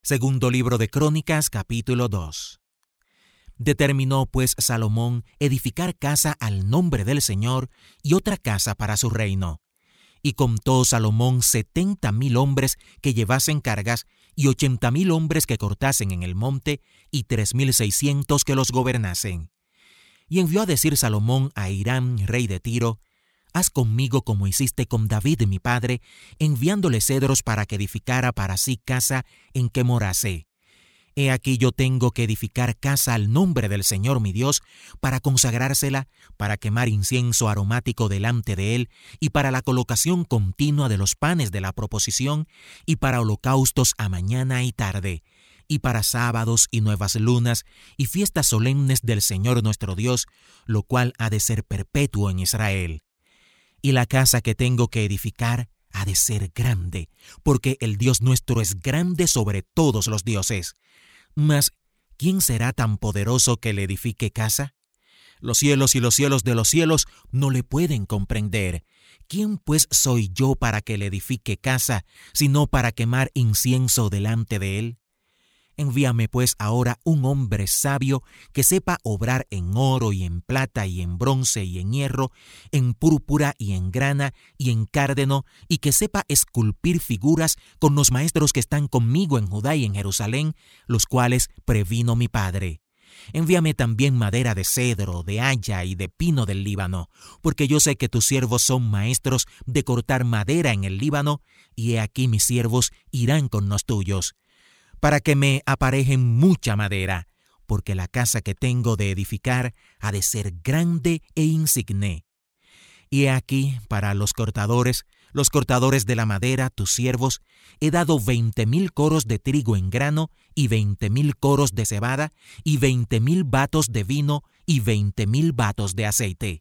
Segundo libro de Crónicas, capítulo 2. Determinó pues Salomón edificar casa al nombre del Señor y otra casa para su reino. Y contó Salomón 70,000 hombres que llevasen cargas y 80,000 hombres que cortasen en el monte y 3,600 que los gobernasen. Y envió a decir Salomón a Hiram, rey de Tiro: haz conmigo como hiciste con David mi padre, enviándole cedros para que edificara para sí casa en que morase. He aquí yo tengo que edificar casa al nombre del Señor mi Dios, para consagrársela, para quemar incienso aromático delante de él, y para la colocación continua de los panes de la proposición, y para holocaustos a mañana y tarde, y para sábados y nuevas lunas, y fiestas solemnes del Señor nuestro Dios, lo cual ha de ser perpetuo en Israel. Y la casa que tengo que edificar ha de ser grande, porque el Dios nuestro es grande sobre todos los dioses. Mas, ¿quién será tan poderoso que le edifique casa? Los cielos y los cielos de los cielos no le pueden comprender. ¿Quién pues soy yo para que le edifique casa, sino para quemar incienso delante de él? Envíame pues ahora un hombre sabio que sepa obrar en oro y en plata y en bronce y en hierro, en púrpura y en grana y en cárdeno, y que sepa esculpir figuras con los maestros que están conmigo en Judá y en Jerusalén, los cuales previno mi padre. Envíame también madera de cedro, de haya y de pino del Líbano, porque yo sé que tus siervos son maestros de cortar madera en el Líbano, y he aquí mis siervos irán con los tuyos, para que me aparejen mucha madera, porque la casa que tengo de edificar ha de ser grande e insigne. Y he aquí, para los cortadores de la madera, tus siervos, he dado 20,000 coros de trigo en grano, y 20,000 coros de cebada, y 20,000 batos de vino, y 20,000 batos de aceite.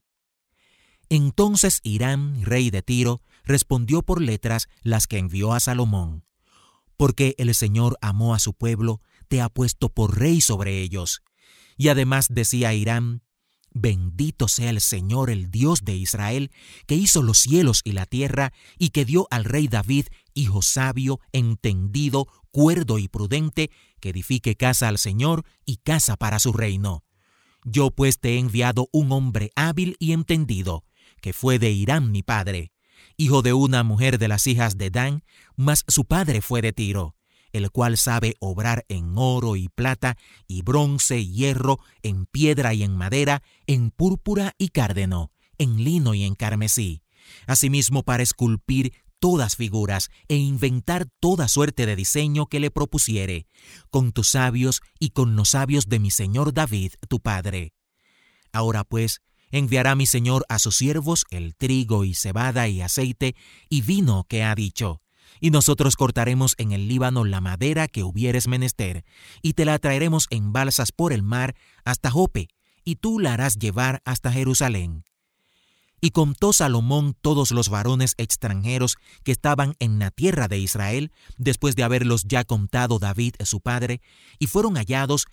Entonces Hiram, rey de Tiro, respondió por letras las que envió a Salomón: porque el Señor amó a su pueblo, te ha puesto por rey sobre ellos. Y además decía Hiram: bendito sea el Señor, el Dios de Israel, que hizo los cielos y la tierra, y que dio al rey David, hijo sabio, entendido, cuerdo y prudente, que edifique casa al Señor y casa para su reino. Yo pues te he enviado un hombre hábil y entendido, que fue de Hiram mi padre, hijo de una mujer de las hijas de Dan, mas su padre fue de Tiro, el cual sabe obrar en oro y plata, y bronce y hierro, en piedra y en madera, en púrpura y cárdeno, en lino y en carmesí, asimismo para esculpir todas figuras e inventar toda suerte de diseño que le propusiere, con tus sabios y con los sabios de mi señor David, tu padre. Ahora pues, enviará mi señor a sus siervos el trigo y cebada y aceite y vino que ha dicho, y nosotros cortaremos en el Líbano la madera que hubieres menester, y te la traeremos en balsas por el mar hasta Jope, y tú la harás llevar hasta Jerusalén. Y contó Salomón todos los varones extranjeros que estaban en la tierra de Israel, después de haberlos ya contado David su padre, y fueron hallados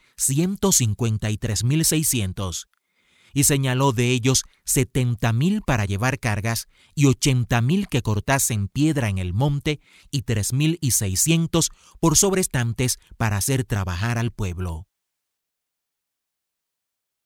153,600. Y señaló de ellos 70,000 para llevar cargas, y 80,000 que cortasen piedra en el monte, y 3,600 por sobrestantes para hacer trabajar al pueblo.